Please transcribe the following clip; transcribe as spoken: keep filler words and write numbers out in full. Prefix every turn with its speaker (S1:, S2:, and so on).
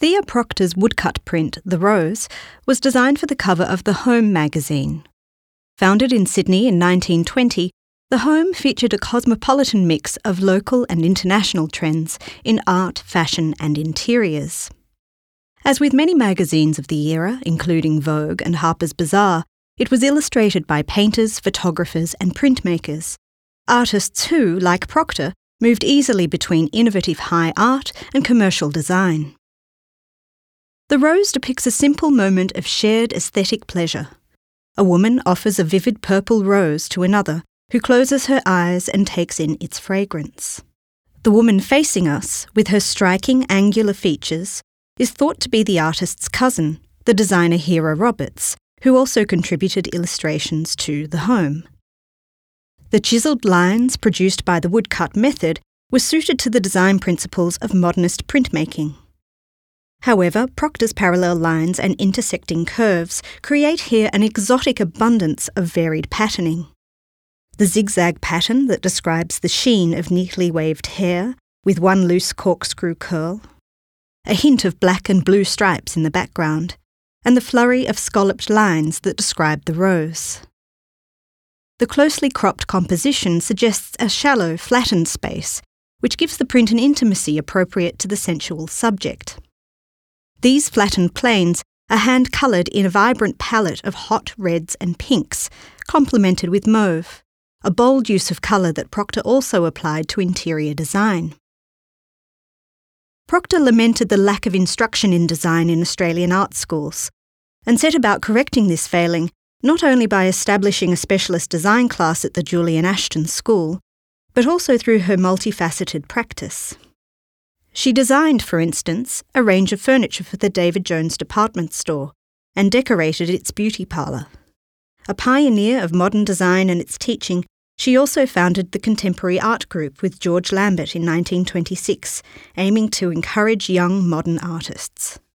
S1: Thea Proctor's woodcut print, The Rose, was designed for the cover of The Home magazine. Founded in Sydney in nineteen twenty, The Home featured a cosmopolitan mix of local and international trends in art, fashion and interiors. As with many magazines of the era, including Vogue and Harper's Bazaar, it was illustrated by painters, photographers and printmakers, artists who, like Proctor, moved easily between innovative high art and commercial design. The Rose depicts a simple moment of shared aesthetic pleasure. A woman offers a vivid purple rose to another, who closes her eyes and takes in its fragrance. The woman facing us, with her striking angular features, is thought to be the artist's cousin, the designer Hera Roberts, who also contributed illustrations to The Home. The chiselled lines produced by the woodcut method were suited to the design principles of modernist printmaking. However, Proctor's parallel lines and intersecting curves create here an exotic abundance of varied patterning. The zigzag pattern that describes the sheen of neatly waved hair with one loose corkscrew curl, a hint of black and blue stripes in the background, and the flurry of scalloped lines that describe the rose. The closely cropped composition suggests a shallow, flattened space, which gives the print an intimacy appropriate to the sensual subject. These flattened planes are hand-coloured in a vibrant palette of hot reds and pinks, complemented with mauve, a bold use of colour that Proctor also applied to interior design. Proctor lamented the lack of instruction in design in Australian art schools, and set about correcting this failing not only by establishing a specialist design class at the Julian Ashton School, but also through her multifaceted practice. She designed, for instance, a range of furniture for the David Jones department store and decorated its beauty parlour. A pioneer of modern design and its teaching, she also founded the Contemporary Art Group with George Lambert in nineteen twenty-six, aiming to encourage young modern artists.